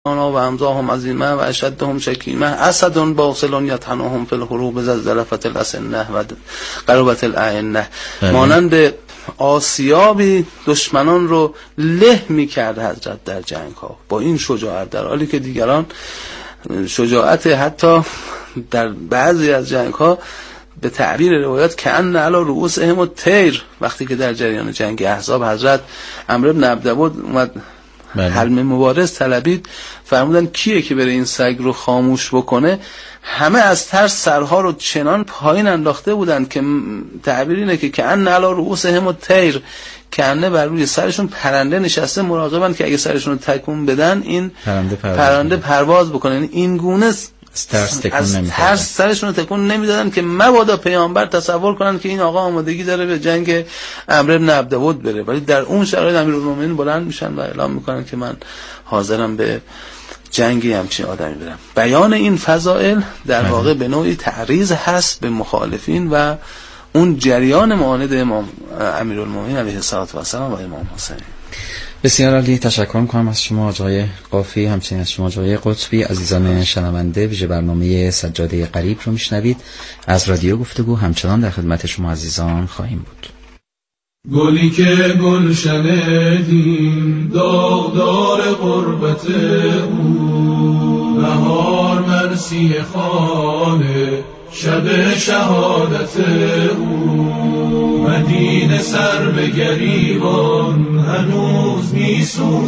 و امزاهم عظیمه و اشدهم شکیمه اسد باصل یطعنهم فی الحروب زلزلفت الاسنه و قربت الاعنه. مانند آسیابی دشمنان رو له می‌کرد حضرت در جنگ ها با این شجاعت، در حالی که دیگران شجاعت حتی در بعضی از جنگ ها به تعبیر روایات کأن علی رؤوسهم الطیر، وقتی که در جریان جنگ احزاب حضرت عمرو بن عبدود اومد حلم مبارز طلبید، فرمودن کیه که بره این سگ رو خاموش بکنه؟ همه از ترس سرها رو چنان پایین انداخته بودن که تعبیر اینه که کأن علی رؤوسهم الطیر، کأنه بر روی سرشون پرنده نشسته مراقبن که اگه سرشون رو تکون بدن این پرنده پرواز بکنه. یعنی این گونه از ترس سرشون رو تکون نمیدادن که مبادا پیامبر تصور کنن که این آقا آمادگی داره به جنگ عمرو بن عبدود بره. ولی در اون شرایط امیرالمومنین بلند میشن و اعلام میکنن که من حاضرم به جنگی همچین آدمی برم. بیان این فضائل در واقع به نوعی تعریض هست به مخالفین و اون جریان معاند امام امیرالمومنین علیه السلام و امام حسین. بسیار عالی، تشکر می‌کنم از شما آقای قافی، همچنین از شما آقای قطبی. عزیزان شنونده، ویژه برنامه سجاده غریب رو میشنوید از رادیو گفتگو. همچنان در خدمت شما عزیزان خواهیم بود. گلی که گلشن دین داغدار قربت او، بهار مرسی خانه شب شهادت او، مدینه سر به گریبان هنوز می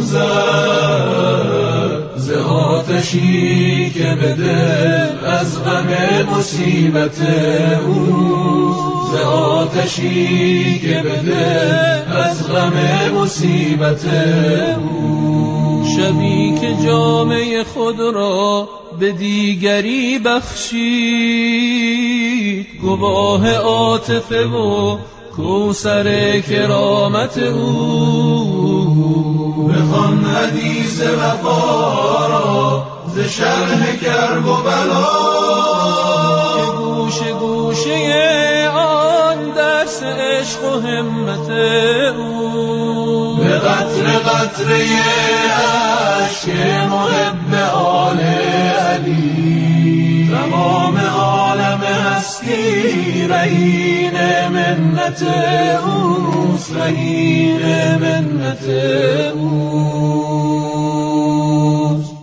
سوزد، ز آتشی که به دل از غم مصیبت او، ز آتشی که به دل از غم مصیبت او. شبی که جامه خود را به دیگری بخشید، گواه عاطفه و کوثر کرامت او، بخوان حدیث وفا را ز شرح کرب و بلا، که گوشه گوشه آن درس عشق و همت او، به قطره قطره اشک محب آل علی، تمام عالم هستی رهین منت اوست، رهین منت اوست.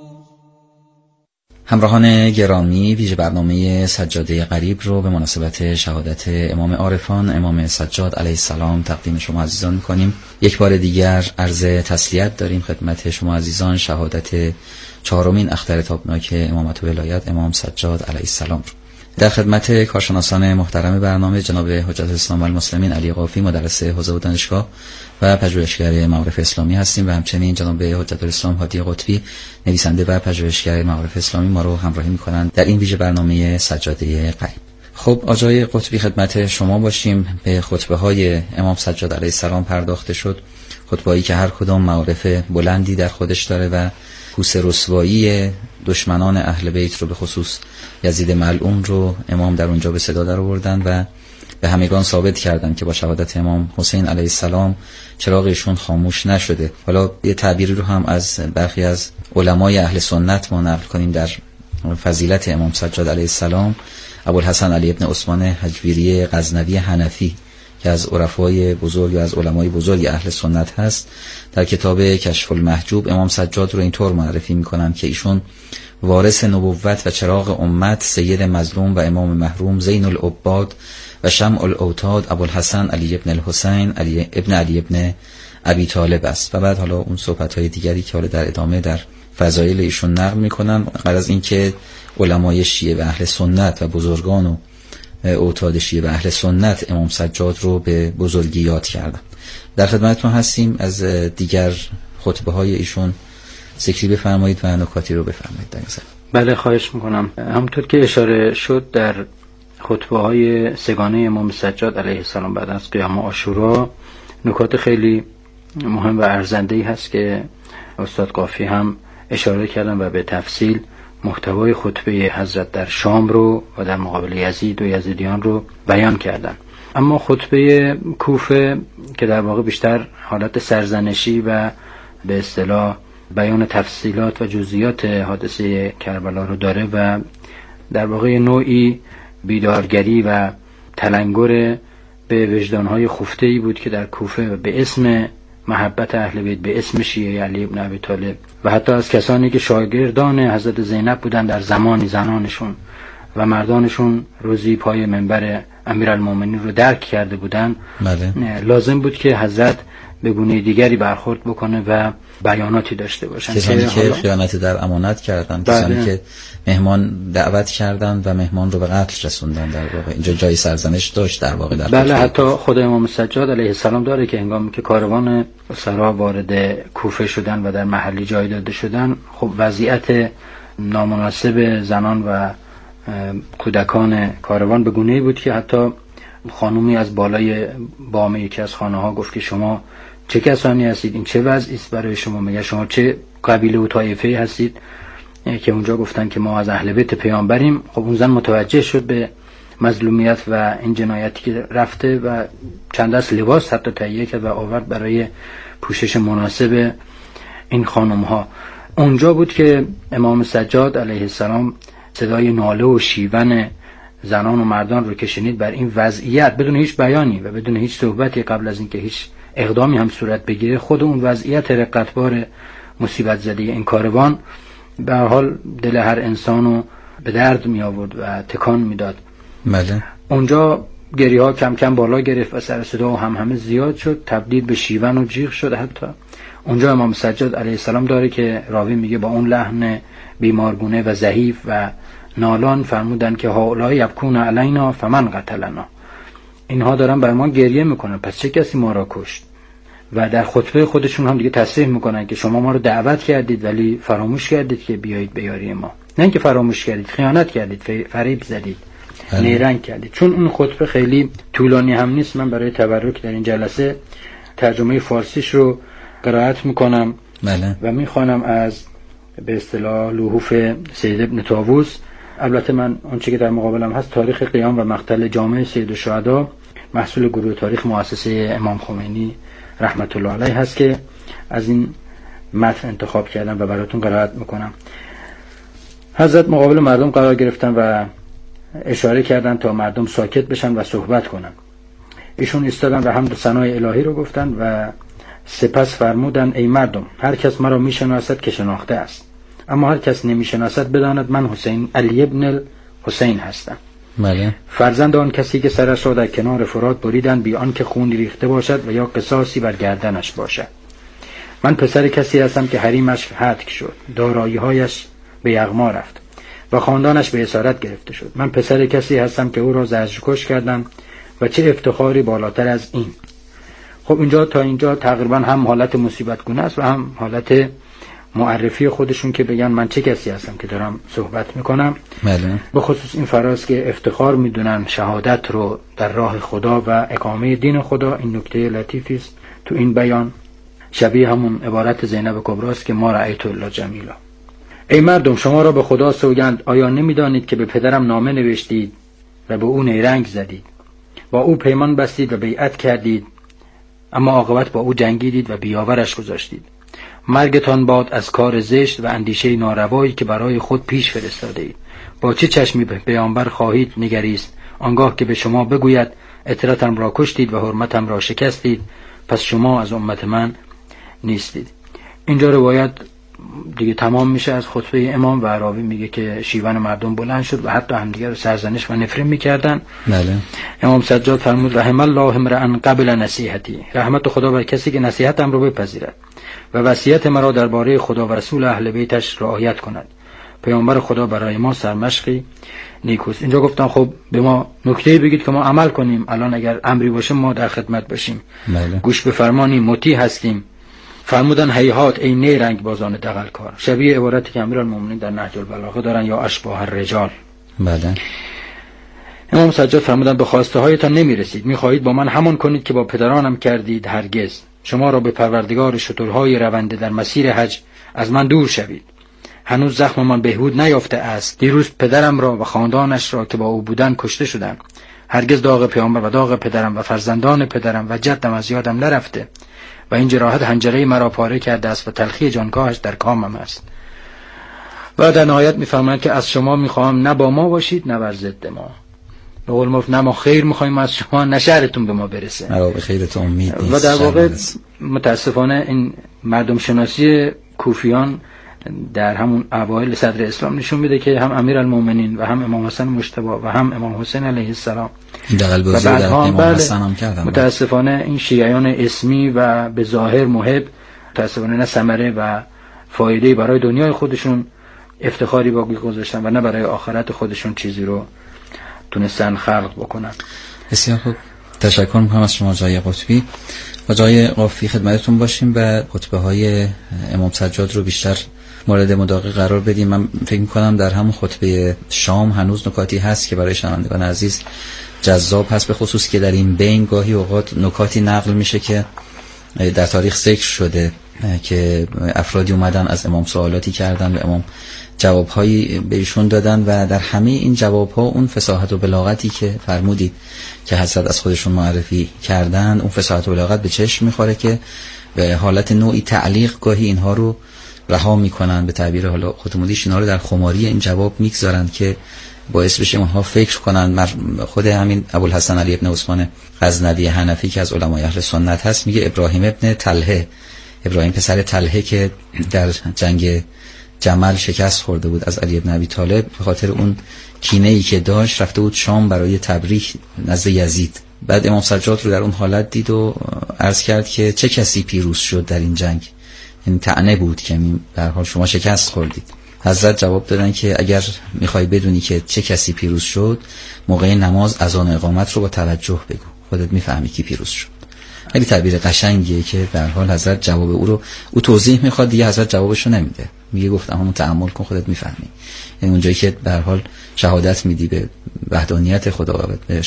همراهان گرامی، ویژه برنامه سجاده غریب رو به مناسبت شهادت امام عارفان امام سجاد علیه السلام تقدیم شما عزیزان می‌کنیم. یک بار دیگر عرض تسلیت داریم خدمت شما عزیزان شهادت چهارمین اختر تابناک امامت و ولایت امام سجاد علیه السلام رو. در خدمت کارشناسان محترم برنامه جناب حجت الاسلام و المسلمین علی قافی مدرس حوزه و دانشگاه و پژوهشگر معارف اسلامی هستیم و همچنین جناب حجت الاسلام هادی قطبی نویسنده و پژوهشگر معارف اسلامی ما رو همراهی می‌کنند در این ویژه برنامه سجاده غریب. خب آقای قطبی خدمت شما باشیم. به خطبه‌های امام سجاد علیه السلام پرداخته شد، خطبه‌ای که هر کدام معارف بلندی در خودش داره و کوس رسوایی دشمنان اهل بیت رو به خصوص یزید ملعون رو امام در اونجا به صدا در آوردن و به همگان ثابت کردن که با شهادت امام حسین علیه السلام چراغ ایشون خاموش نشده. حالا یه تعبیری رو هم از برخی از علمای اهل سنت ما نقل کنیم در فضیلت امام سجاد علیه السلام. ابوالحسن علی ابن عثمان هجویری غزنوی حنفی که از عرفای بزرگ و از علمای بزرگ اهل سنت هست، در کتاب کشف المحجوب امام سجاد رو اینطور معرفی میکنن که ایشون وارث نبوت و چراغ امت، سید مظلوم و امام محروم، زین العباد و شمع الاوتاد، ابوالحسن علی ابن الحسین ابن علی ابن ابی طالب است. و بعد حالا اون صحبت‌های دیگری که حالا در ادامه در فضایل ایشون نقل میکنن، غرض از این که علمای شیعه و اهل سنت و بزرگان و اوتاد شیعه و اهل سنت امام سجاد رو به بزرگی یاد کردن. در خدمتتون هستیم. از دیگر خطبه های ایشون ذکری بفرمایید و نکاتی رو بفرمایید در این زمینه. بله، خواهش میکنم. همونطور که اشاره شد در خطبه های سگانه امام سجاد علیه السلام بعد از قیام عاشورا نکات خیلی مهم و ارزنده‌ای هست که استاد قافی هم اشاره کردن و به تفصیل محتوای خطبه حضرت در شام رو و در مقابل یزید و یزیدیان رو بیان کردن. اما خطبه کوفه که در واقع بیشتر حالت سرزنشی و به اصطلاح بیان تفصیلات و جزئیات حادثه کربلا رو داره و در واقع نوعی بیدارگری و تلنگر به وجدانهای خفته‌ای بود که در کوفه به اسم محبت اهل بیت، به اسم شیعه علی ابن ابی طالب و حتی از کسانی که شاگردان حضرت زینب بودن در زمانی زنانشون و مردانشون روزی پای منبر امیرالمومنین رو درک کرده بودن، لازم بود که حضرت به گونه دیگری برخورد بکنه و بیاناتی داشته باشن. کسانی که خیانت در امانت کردن، کسانی که مهمان دعوت کردن و مهمان رو به قتل رسوندن، در واقع اینجا جای سرزنش داشت در واقع. بله، حتی خود امام سجاد علیه السلام داره که هنگامی که کاروان سرا وارد کوفه شدن و در محلی جای داده شدن، خب وضعیت نامناسب زنان و کودکان کاروان به گونه‌ای بود که حتی خانومی از بالای بام یکی از خانه ها گفت که شما چه کسانی هستید؟ این چه وضعی است برای شما؟ میگه شما چه قبیله و طایفه‌ای هستید؟ که اونجا گفتن که ما از اهل بیت پیامبریم. خب اون زن متوجه شد به مظلومیت و این جنایتی که رفته و چند دست لباس حتی تهیه کرد و آورد برای پوشش مناسب این خانم ها. اونجا بود که امام سجاد علیه السلام صدای ناله و شیون زنان و مردان رو که شنید بر این وضعیت بدون هیچ بیانی و بدون هیچ صحبتی قبل از اینکه هیچ اقدامی هم صورت بگیره، خود اون وضعیت رقتبار مصیبت زده این کاروان به هر حال دل هر انسانو به درد می آورد و تکان میداد. بله. اونجا گریه ها کم کم بالا گرفت و سر صدا و همه زیاد شد، تبدیل به شیون و جیغ شد. حتی اونجا امام سجاد علیه السلام داره که راوی میگه با اون لحن بیمارگونه و ضعیف و نالان فرمودن که هؤلاء یبکون علینا فمن قتلنا، اینها دارن بر ما گریه میکنن پس چه کسی ما را کشت. و در خطبه خودشون هم دیگه تصریح میکنن که شما ما رو دعوت کردید ولی فراموش کردید که بیایید به یاری ما. نه اینکه فراموش کردید، خیانت کردید، فریب زدید، نیرنگ کردید. چون اون خطبه خیلی طولانی هم نیست، من برای تبرک در این جلسه ترجمه فارسیش رو قرائت میکنم و میخوانم از به اصطلاح لحوف سید ابن طاووس. البته من اونچه که در مقابلم هست تاریخ قیام و مقتل جامع سید الشهدا محصول گروه تاریخ مؤسسه امام خمینی رحمت الله علیه هست که از این متن انتخاب کردم و براتون قرائت میکنم. حضرت مقابل مردم قرار گرفتن و اشاره کردن تا مردم ساکت بشن و صحبت کنن. ایشون ایستادن و حمد و ثنای الهی رو گفتن و سپس فرمودن ای مردم، هر کس مرا میشناسد که شناخته است، اما هر کس نمیشناسد بداند من حسین علی ابن حسین هستم. بله. فرزند آن کسی که سرش را در کنار فرات بریدند بی آنکه خون ریخته باشد و یا قصاصی بر گردنش باشد. من پسر کسی هستم که حریمش هتک شد، دارایی‌هایش به یغما رفت و خاندانش به اسارت گرفته شد. من پسر کسی هستم که او را زجرکش کردند و چه افتخاری بالاتر از این. خب اینجا تا اینجا تقریبا هم حالت مصیبت گونه است و هم حالت معرفی خودشون که بگن من چه کسی هستم که دارم صحبت میکنم. بله. به خصوص این فراز که افتخار میدونن شهادت رو در راه خدا و اقامه دین خدا. این نکته لطیفی است تو این بیان، شبیه همون عبارت زینب کبری است که ما رأیت الا جمیلا. ای مردم، شما را به خدا سوگند، آیا نمیدانید که به پدرم نامه نوشتید و به او نیرنگ زدید، با او پیمان بستید و بیعت کردید، اما عاقبت با او جنگیدید و بیاورش گذاشتید. مرگتان باد از کار زشت و اندیشه ناروایی که برای خود پیش فرستاده اید. با چه چشمی به پیامبر خواهید نگریست آنگاه که به شما بگوید عترتم را کشتید و حرمتم را شکستید، پس شما از امت من نیستید. اینجا روایت دیگه تمام میشه از خطبه امام و راوی میگه که شیون مردم بلند شد و حتی همدیگه رو سرزنش و نفرین میکردن. بله. امام سجاد فرمود رحم الله امرأ قبل نصیحتی، رحمت خدا بر کسی که نصیحتم رو بپذیرد و وصیت مرا درباره خدا و رسول اهل بیتش رعایت کند. پیامبر خدا برای ما سرمشقی نیکوست. اینجا گفتن خب به ما نکته بگید که ما عمل کنیم، الان اگر امری باشه ما در خدمت باشیم. بله. گوش به فرمانی مطیع هستیم. فرمودن هیهات ای نیرنگ بازان دغلکار، شبیه عبارتی که امیرالمومنین در نهج البلاغه دارن، یا اشباح الرجال. بله. امام سجاد فرمودن به خواسته هایتان نمیرسید، میخواهید با من همان کنید که با پدرانم کردید. هرگز. شما را به پروردگار شترهای رونده در مسیر حج از من دور شوید. هنوز زخم من بهبود نیافته است. دیروز پدرم را و خاندانش را که با او بودن کشته شدند. هرگز داغ پیامبر و داغ پدرم و فرزندان پدرم و جدم از یادم نرفته و این جراحت حنجره مرا پاره کرده است و تلخی جانکاهش در کامم است. و در نهایت میفرماید که از شما میخواهم نه با ما باشید نه بر ضد ما. به قول معروف نه ما خیر میخوایم از شما نه شرتون به ما برسه. مرا به خیرتون امید نیست. و در واقع متاسفانه این مردم شناسی کوفیان در همون اوایل صدر اسلام نشون میده که هم امیرالمومنین و هم امام حسن مجتبی و هم امام حسین علیه السلام و بعد امام حسن هم کردن. متاسفانه این شیعیان اسمی و به ظاهر محب متاسفانه نه ثمره و فایده برای دنیای خودشون افتخاری باقی گذاشتن و نه برای آخرت خودشون چیزی رو تونستن خلق بکنن. بسیار خوب، تشکر میکنم از شما جای قطبی. و جای قافی خدمتتون باشیم و خطبه های امام سجاد رو بیشتر مورد مداقه قرار بدیم. من فکر میکنم در همون خطبه شام هنوز نکاتی هست که برای شنوندگان عزیز جذاب هست، به خصوص که در این بین گاهی اوقات نکاتی نقل میشه که در تاریخ ذکر شده که افرادی اومدن از امام سوالاتی کردن و امام جوابهایی به ایشون دادن و در همه این جوابها اون فصاحت و بلاغتی که فرمودید که حضرت از خودشون معرفی کردن، اون فصاحت و بلاغت به چشم میخوره که به حالت نوعی تعلیق گاهی اینها رو رها میکنن، به تعبیر حالا خودمودیش اینا رو در خماری این جواب میگذارن که باعث بشه اونها فکر کنن. خود همین ابوالحسن علی ابن عثمان غزنوی حنفی که از علمای اهل سنت هست میگه ابراهیم ابن طلحه، ابراهیم پسر طلحه که در جنگ جمل شکست خورده بود از علی ابن ابی طالب، به خاطر اون کینه‌ای که داشت رفته بود شام برای تبریک نزد یزید. بعد امام سجاد رو در اون حالت دید و عرض کرد که چه کسی پیروز شد در این جنگ، این طعنه بود که به هر حال شما شکست خوردید. حضرت جواب دادن که اگر میخوای بدونی که چه کسی پیروز شد، موقع نماز اذان اقامت رو با توجه بگو، خودت میفهمی کی پیروز شد. خیلی تعبیر قشنگیه که به هر حال حضرت جواب او توضیح میخواد، دیگه حضرت جوابشو نمیده، میگه گفتم همون تأمل کن خودت میفهمی. یعنی اونجایی که به هر حال شهادت میدی به وحدانیت خدا و به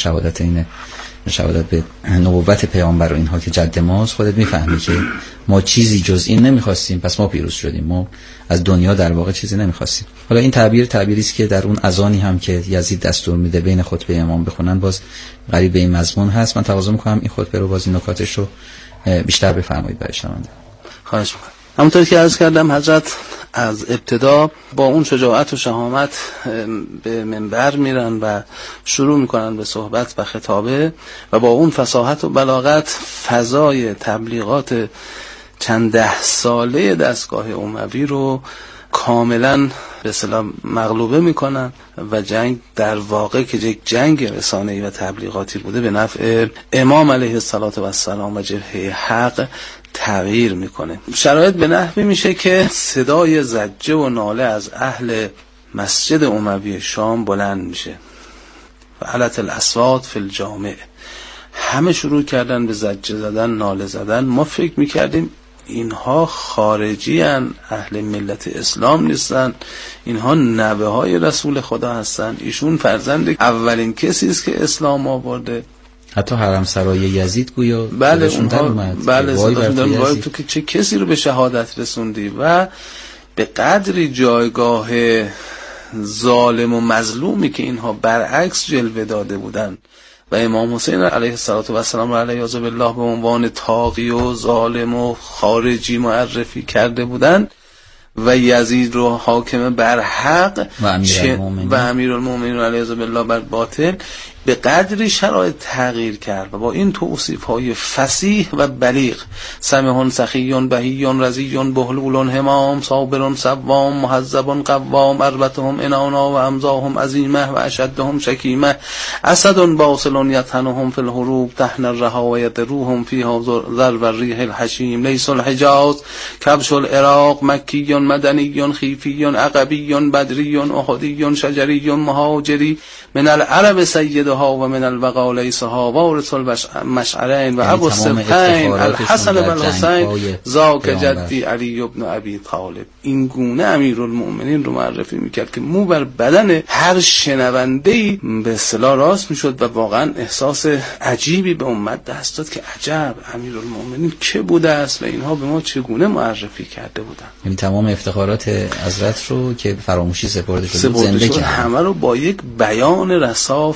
شهادت به نبوت پیامبر و اینها که جد ماست، خودت میفهمی که ما چیزی جز این نمیخواستیم، پس ما پیروز شدیم، ما از دنیا در واقع چیزی نمیخواستیم. حالا این تعبیری است که در اون اذانی هم که یزید دستور میده بین خطبه امام بخونن باز قریب به این مضمون هست. من تقاضا میکنم این خطبه رو باز این نکاتش رو بیشتر بفرمایید برای شنونده. خواهش میکنم. همونطور که عرض کردم حضرت از ابتدا با اون شجاعت و شهامت به منبر میرن و شروع میکنن به صحبت و خطابه و با اون فصاحت و بلاغت فضای تبلیغات چند ده ساله دستگاه اموی رو کاملا به اصطلاح مغلوبه میکنن و جنگ در واقع که یک جنگ رسانه‌ای و تبلیغاتی بوده به نفع امام علیه السلام و جبهه حق تغییر میکنه. شرایط به نحوی میشه که صدای زجه و ناله از اهل مسجد اموی شام بلند میشه و علت الاصوات فی الجامع، همه شروع کردن به زجه زدن، ناله زدن. ما فکر میکردیم اینها خارجی هن، اهل ملت اسلام نیستن، اینها نوه های رسول خدا هستن، ایشون فرزند اولین کسی است که اسلام آورده. حتی حرم سرای یزید گویا بله وای تو که چه کسی رو به شهادت رسوندی. و به قدری جایگاه ظالم و مظلومی که اینها برعکس جلوه داده بودن و امام حسین علیه السلام علیه بالله به عنوان طاغی و ظالم و خارجی معرفی کرده بودن و یزید رو حاکم بر حق و امیرالمومنین علیه بالله بر باطل، به قدری شرایط تغییر کرد و با این توصیف های فصیح و بلیغ، سمحون سخیون بهیون رزیون بهلولون همام صابرون سوام محذبون قوام اربتهم انانا و امزاهم عظیمه و اشدهم شکیمه اسدون باصلون یطحنهم فی الحروب تحن الرها و یدروهم فیها ذرو الریح الحشیم لیس الحجاز کبش العراق مکیون مدنیون خیفیون عقبیون بدریون احدیون شجریون مهاجری من العرب سیدها و من البقاء لیسها وارث المشعرین و ابو السبطین الحسن و الحسین ذاک جدی علی ابن ابی طالب. این گونه امیرالمومنین رو معرفی میکرد که مو بر بدن هر شنونده‌ای به اصطلاح راست میشد و واقعا احساس عجیبی به امت دست داد که عجب امیرالمومنین که بوده است و اینها به ما چگونه معرفی کرده بودن. این تمام افتخارات حضرت رو که فراموشی سپرده شد زنده کرد، همه رو با یک بیان رسا فصیح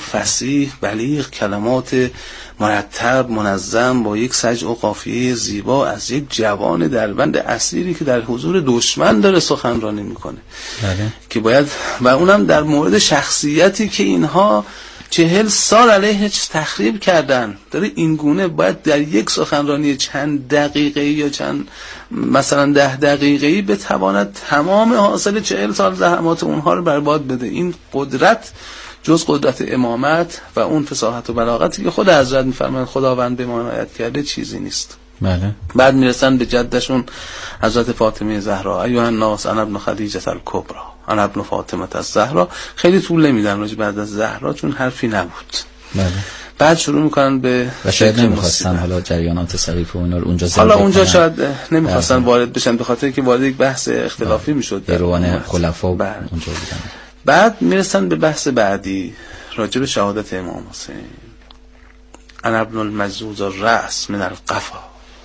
فصیح بلیغ، کلمات مرتب منظم با یک سجع و قافیه زیبا از یک جوان دربند اسیری که در حضور دشمن داره سخنرانی میکنه. بله. که باید، و اونم در مورد شخصیتی که اینها 40 سال علیهش تخریب کردن، داره این گونه باید در یک سخنرانی چند دقیقه‌ای یا چند مثلا 10 دقیقه‌ای بتواند تمام حاصل 40 سال زحمات اونها رو برباد بده. این قدرت جز قدرت امامت و اون فصاحت و بلاغتی که خود حضرت میفرمایند خداوند به ما عنایت کرده چیزی نیست. بله. بعد میرسن به جدشون حضرت فاطمه زهرا، ایها الناس انا ابن خدیجه الکبری انا ابن فاطمه الزهرا. خیلی طول نمیدن راجع بعد از زهرا چون حرفی نبود. بله. بعد شروع میکنن به و شاید نمیخواستن حالا جریانات صریف و اینا رو اونجا حالا اونجا شاید نمیخواستن وارد بشن به خاطر که وارد یک بحث اختلافی میشد در روان خلفا اونجا بودن. بعد میرسن به بحث بعدی راجع به شهادت امام حسین. انا ابن المجزوز الراس من القفا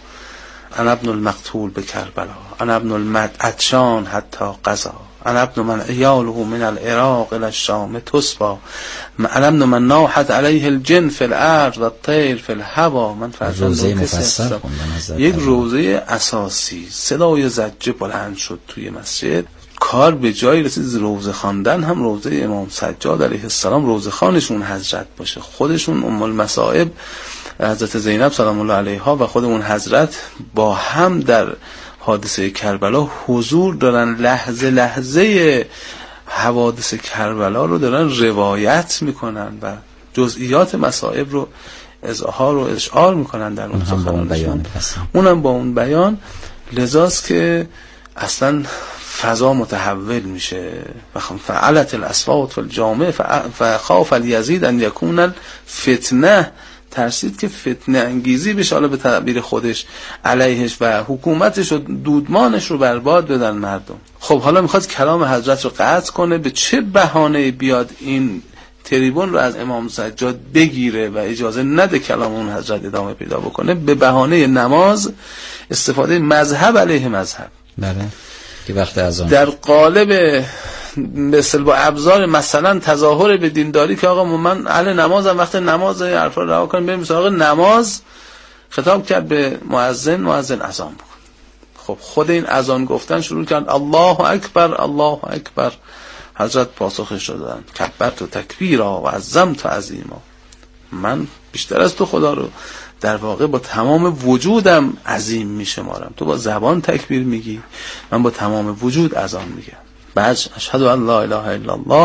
انا ابن المقتول بکربلا انا ابن المدعشان حتی قضا انا ابن من عیاله من العراق الى الشام تصبا انا ابن من ناحت علیه الجن فی الارض و الطیر فی الهوا. من روزه مفصل یک روزه اساسی. صدای زجه بلند شد توی مسجد، کار به جایی رسید روزه خواندن هم روزه امام سجاد علیه السلام روزه خانشون حضرت باشه. خودشون ام المصائب حضرت زینب سلام الله علیها و خود اون حضرت با هم در حادثه کربلا حضور دارن، لحظه لحظه حوادث کربلا رو دارن روایت میکنن و جزئیات مصائب رو اظهار و اشعار میکنن در اون سخنرانیشون. اونم با اون بیان. لذاست که اصلا فضا متحول میشه. فعلت الاصوات فی الجامع فخاف الیزید ان یکون الفتنه، ترسید که فتنه انگیزی بشه، حالا به تعبیر خودش علیهش و حکومتش و دودمانش رو برباد بدن مردم. خب حالا میخواد کلام حضرت رو قطع کنه، به چه بهانه بیاد این تریبون رو از امام سجاد بگیره و اجازه نده کلام اون حضرت ادامه پیدا بکنه؟ به بهانه نماز، استفاده مذهب علیه مذهب. بله. که وقت اذان در قالب مثل با ابزار مثلا تظاهر به دینداری که آقا من اهل نمازم، وقت نماز حرفا رو رها کنیم بریم سراغ نماز، خطاب کرد به مؤذن اذان بکن. خب خود این اذان گفتن شروع کرد الله اکبر الله اکبر. حضرت پاسخش دادن کبرت و تکبیرا و عظمت عظیما. من بیشتر از تو خدا رو در واقع با تمام وجودم عظیم میشمارم. تو با زبان تکبیر میگی، من با تمام وجود اذان میگم. بعد اشهد ان لا اله الا الله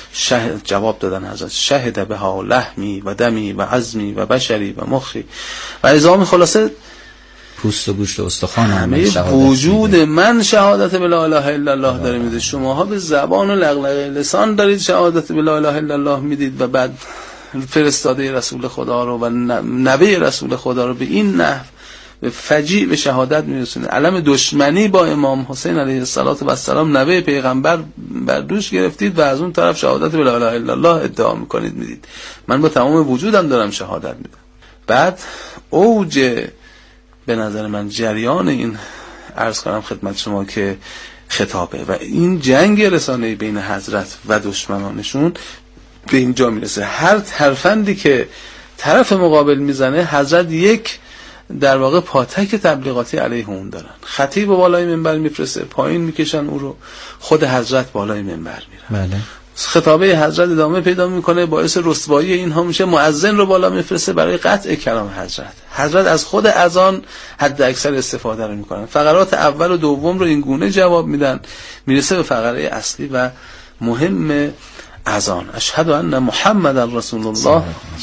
جواب دادن حضرت شهد بها لحمی و دمی و عظمی و بشری و مخی و عظامی، خلاصه پوست و گوشت و استخوان همه وجود من شهادت به لا اله الا الله داره میده. شماها به زبان و لغلغه لسان دارید شهادت به لا اله الا الله میدید و بعد فرستاده رسول خدا رو و نبی رسول خدا رو به این نحو به فجیع به شهادت میرسونه. علم دشمنی با امام حسین علیه السلام نبی پیغمبر بر دوش گرفتید و از اون طرف شهادت به لا اله الا الله ادعا میکنید میدید. من با تمام وجودم دارم شهادت میدم. بعد اوج به نظر من جریان این عرض کنم خدمت شما که خطابه و این جنگ رسانه‌ای بین حضرت و دشمنانشون به اینجا میرسه. هر ترفندی که طرف مقابل میزنه حضرت یک در واقع پاتک تبلیغاتی علیه اون دارن. خطیب بالای منبر میفرسته، پایین میکشن او رو، خود حضرت بالای منبر میرن. بله. خطابه حضرت ادامه پیدا میکنه، باعث رسوایی اینها میشه. مؤذن رو بالا میفرسته برای قطع کلام حضرت. حضرت از خود اذان حد اکثر استفاده رو میکنن. فقرات اول و دوم رو این گونه جواب میدن، میرسه به فقره اصلی و مهم اذان. اشهد ان محمد رسول الله.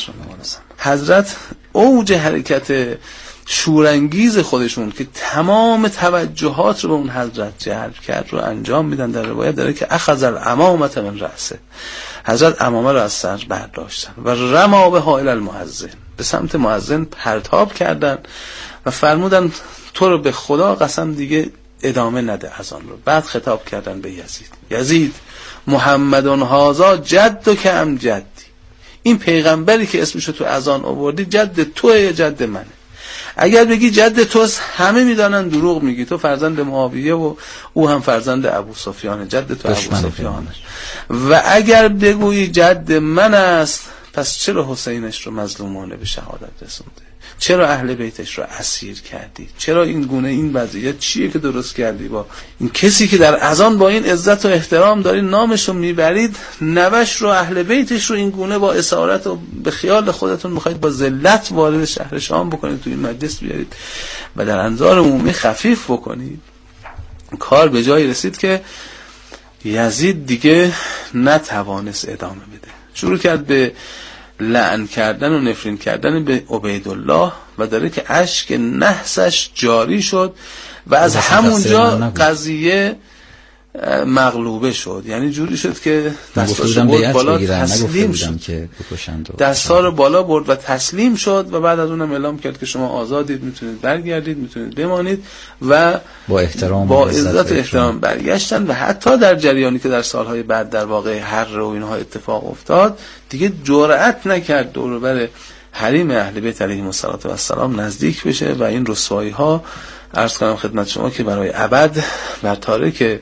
حضرت اوج حرکت شورانگیز خودشون که تمام توجهات رو به اون حضرت جلب کرد رو انجام میدن. در روایت داره که اخذ الامامه من رأسه، حضرت امامه رو از سر برداشتن و رما بها الی المؤذن، به سمت مؤذن پرتاب کردن و فرمودن تو رو به خدا قسم دیگه ادامه نده اذان رو. بعد خطاب کردن به یزید محمد هذا جد که ام جدی، این پیغمبری که اسمشو تو اذان آوردی جد توئه یا جد منه؟ اگر بگی جد توست همه میدانن دروغ میگی، تو فرزند معاویه و او هم فرزند ابو سفیانه، جد تو ابو سفیانه. و اگر بگویی جد من است پس چرا حسینش رو مظلومانه به شهادت رسونده؟ چرا اهل بیتش رو اسیر کردی؟ چرا این گونه این وضعیت چیه که درست کردی با این کسی که در اذان با این عزت و احترام دارید نامش رو میبرید، نوش رو اهل بیتش رو این گونه با اسارت و به خیال خودتون میخواید با ذلت وارد شهر شام بکنید، تو این مجلس بیارید و در انظار عمومی خفیف بکنید. کار به جایی رسید که یزید دیگه نتوانست ادامه بده، شروع کرد به لعن کردن و نفرین کردن به عبیدالله و داره که اشک نحسش جاری شد و از همونجا قضیه مغلوبه شد. یعنی جوری شد که دستاشو برد بالا تسلیم شد، دستا رو بالا برد و تسلیم شد و بعد از اونم اعلام کرد که شما آزادید، میتونید برگردید، میتونید بمانید و با احترام با عزت و احترام برگشتن. و حتی در جریانی که در سالهای بعد در واقع حر و اینها اتفاق افتاد دیگه جرأت نکرد دور و بر حریم اهل بیت علیهم السلام نزدیک بشه و این رسوایی ها عرض کنم خدمت شما که برای ابد بر تارک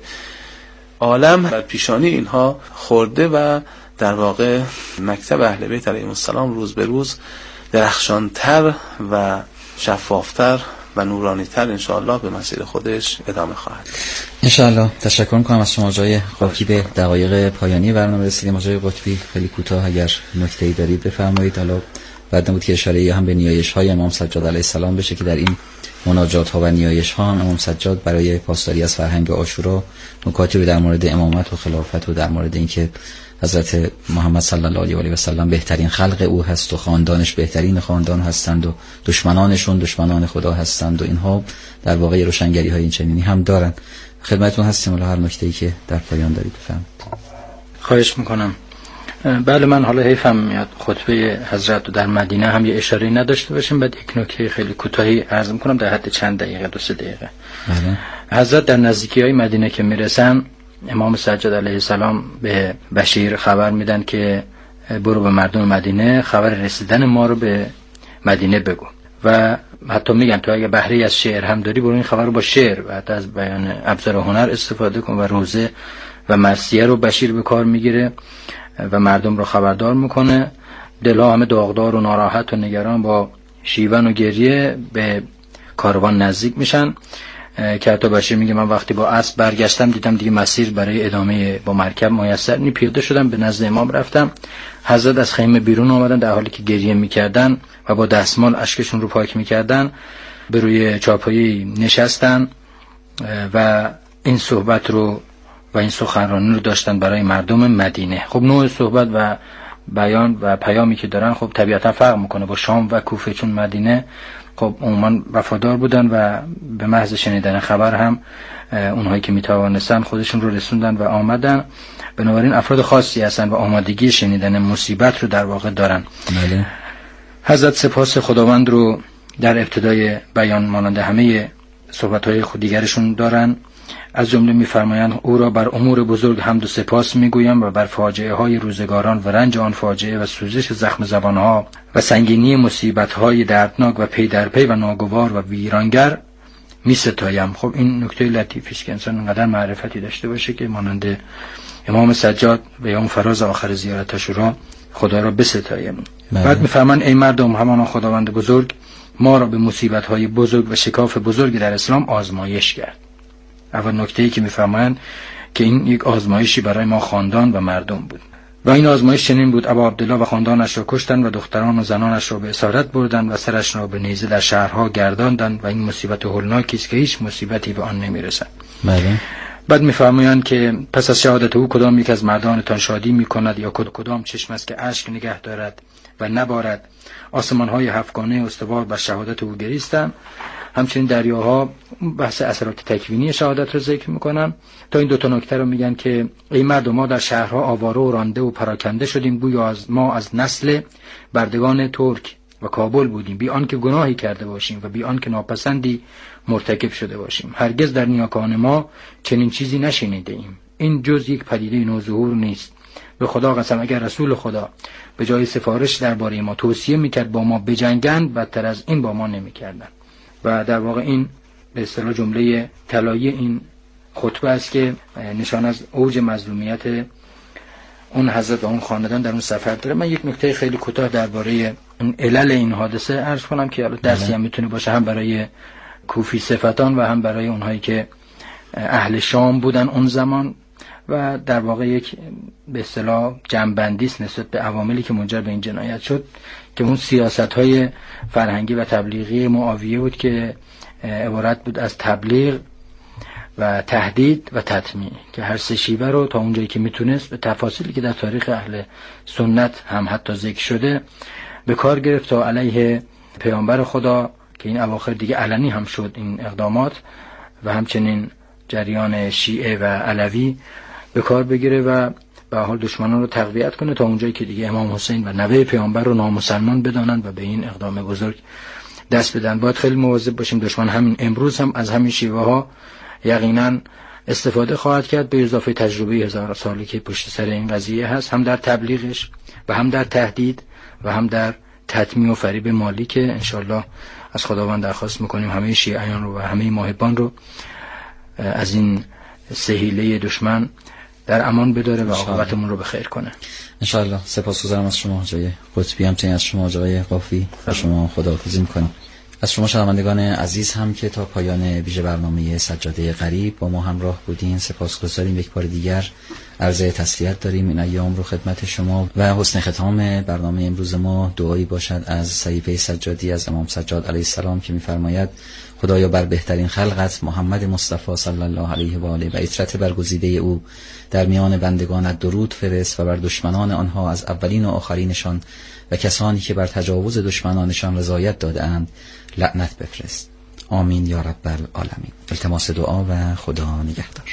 عالم بر پیشانی اینها خورده و در واقع مکتب اهل بیت علیهم السلام روز به روز درخشانتر و شفافتر و نورانیتر انشاءالله به مسیر خودش ادامه خواهد. انشاءالله. تشکر میکنم از شما آقای قطبی. به دقایق پایانی برنامه رسیدیم. آقای قطبی خیلی کوتاه اگر نکته‌ای دارید بفرمایید. حالا بعد نبود که اشاره هم به نیایش‌های امام سجاد علیه السلام بشه که در این مناجات ها و نیایش ها هم امام سجاد برای پاسداری از فرهنگ عاشورا نکاتی رو در مورد امامت و خلافت و در مورد اینکه حضرت محمد صلی الله علیه و سلم بهترین خلق او هست و خاندانش بهترین خاندان هستند و دشمنانشون دشمنان خدا هستند و اینها در واقع روشنگری های این چنینی هم دارن. خدمتتون هستیم. هر نکته‌ای که در پایان دارید بفرمایید. خواهش میکنم. بله، من حالا حیفم میاد خطبه حضرت در مدینه هم یه اشاره نداشته باشیم. بعد یک نکته خیلی کوتاهی عرض میکنم در حد چند دقیقه، 2-3 دقیقه. حضرت در نزدیکی‌های مدینه که میرسن، امام سجاد علیه السلام به بشیر خبر میدن که برو به مردم مدینه خبر رسیدن ما رو به مدینه بگو و حتی میگن تو اگه بهره از شعر هم داری برو این خبر رو با شعر و حتی از بیان ابزار هنر استفاده کن. و روزه و مرثیه رو بشیر به کار میگیره و مردم رو خبردار میکنه. دلها همه داغدار و ناراحت و نگران با شیون و گریه به کاروان نزدیک میشن که حتی بشیر میگه من وقتی با اسب برگشتم دیدم دیگه مسیر برای ادامه با مرکب میسر نی، پیاده شدم به نزد امام رفتم. حضرت از خیمه بیرون آمدن در حالی که گریه میکردن و با دستمال اشکشون رو پاک میکردن، به روی چارپایه نشستن و این صحبت رو و این سخنرانی رو داشتن برای مردم مدینه. خب نوع صحبت و بیان و پیامی که دارن خب طبیعتا فرق میکنه با شام و کوفه، چون مدینه خب عموما وفادار بودن و به محض شنیدن خبر هم اونهایی که میتوانستن خودشون رو رسوندن و آمدن. بنابراین افراد خاصی هستن و آمادگی شنیدن مصیبت رو در واقع دارن. بله. حضرت سپاس خداوند رو در ابتدای بیان مانند همه صحبت‌های خود دیگرشون دارن. از جمله می‌فرمایند او را بر امور بزرگ حمد و سپاس می‌گویم و بر فاجعه‌های روزگاران و رنج آن فاجعه و سوزش زخم زبان‌ها و سنگینی مصیبت‌های دردناک و پی در پی و ناگوار و ویرانگر می‌ستایم. خب این نکته لطیفی است که انسان انقدر معرفتی داشته باشه که مانند امام سجاد به یوم فراز آخر زیارت عاشورا خدا را بستایم. بعد می‌فرمایند ای مردم، همان خداوند بزرگ ما را به مصیبت‌های بزرگ و شکاف بزرگ در اسلام آزمایش کرد. اول نکته‌ای که می‌فرمایند که این یک آزمایشی برای ما خاندان و مردم بود و این آزمایش چنین بود: ابا عبدالله و خاندانش را کشتند و دختران و زنانش را به اسارت بردند و سرش را به نیزه در شهرها گرداندند و این مصیبت هولناکی است که هیچ مصیبتی به آن نمی‌رسد. بله. بعد می‌فرمایند که پس از شهادت او کدام یک از مردانتان شادی می‌کند یا کدام چشم است که اشک نگه دارد و نبارد؟ آسمان‌های هفتگانه استوار بر شهادت او گریستند. همچنین دریاها بحث اثرات تکوینی شهادت رو ذکر میکنن. تا این 2 نکته رو میگن که ای مردم، ما در شهرها آواره و رانده و پراکنده شدیم، گویا ما از نسل بردگان ترک و کابل بودیم، بی آنکه گناهی کرده باشیم و بی آنکه ناپسندی مرتکب شده باشیم. هرگز در نیاکان ما چنین چیزی نشنیده ایم. این جز یک پدیده نوظهور نیست. به خدا قسم اگر رسول خدا به جای سفارش درباره ما توصیه میکرد با ما بجنگند، بدتر از این با ما نمیکردند. و در واقع این به اصطلاح جمله طلایی این خطبه است که نشان از اوج مظلومیت اون حضرت و اون خاندان در اون سفر داره. من یک نکته خیلی کوتاه درباره اون علل این حادثه عرض کنم که حالا درسی هم میتونه باشه، هم برای کوفی صفتان و هم برای اونهایی که اهل شام بودن اون زمان، و در واقع یک به اصطلاح جنبندی است نسبت به عواملی که منجر به این جنایت شد، که اون سیاست‌های فرهنگی و تبلیغی معاویه بود که عبارت بود از تبلیغ و تهدید و تطمیع، که هر سه شیوه رو تا اونجایی که میتونست به تفاصیلی که در تاریخ اهل سنت هم حتی ذکر شده به کار گرفت تا علیه پیامبر خدا، که این اواخر دیگه علنی هم شد این اقدامات، و همچنین جریان شیعه و علوی به کار بگیره و به حال دشمنان رو تقویت کنه تا اونجایی که دیگه امام حسین و نوه پیامبر رو نامسلمان بدانند و به این اقدام بزرگ دست بدن. باید خیلی مواظب باشیم. دشمن همین امروز هم از همین شیوه ها یقینا استفاده خواهد کرد، به اضافه تجربه 1000 سالی که پشت سر این قضیه هست، هم در تبلیغش و هم در تهدید و هم در تطمیع و فریب مالی، که انشالله از خداوند درخواست میکنیم همه شیعیان رو و همه محبان رو از این سهیله دشمن در امان بداره و عاقبتمون رو به خیر کنه انشالله. سپاسگزارم از شما جای قطبی، همچنین از شما جای قافی و شما خداحافظی میکنم. از شما شنوندگان عزیز هم که تا پایان ویژه برنامه سجاده غریب با ما همراه بودین سپاسگزاریم. یک بار دیگر عرض تسلیت داریم این ایام رو خدمت شما و حسن ختام برنامه امروز ما دعایی باشد از صحیفه سجادی از امام سجاد علیه السلام که می‌فرماید خدایا بر بهترین خلقت محمد مصطفی صلی الله علیه و آله و عترت برگزیده او در میان بندگانت درود فرست و بر دشمنان آنها از اولین و آخرینشان و کسانی که بر تجاوز دشمنانشان رضایت داده‌اند لعنت بفرست. آمین یا رب العالمین. التماس دعا و خدا نگهدار.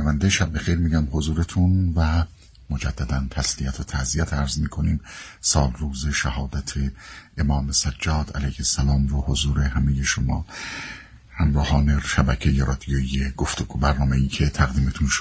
شنونده شب بخیر میگم حضورتون و مجددا تسلیت و تعزیت عرض میکنیم. سال روز شهادت امام سجاد علیه السلام رو حضور همه شما همراهان شبکه رادیویی گفتگو برنامه‌ای که تقدیمتون شد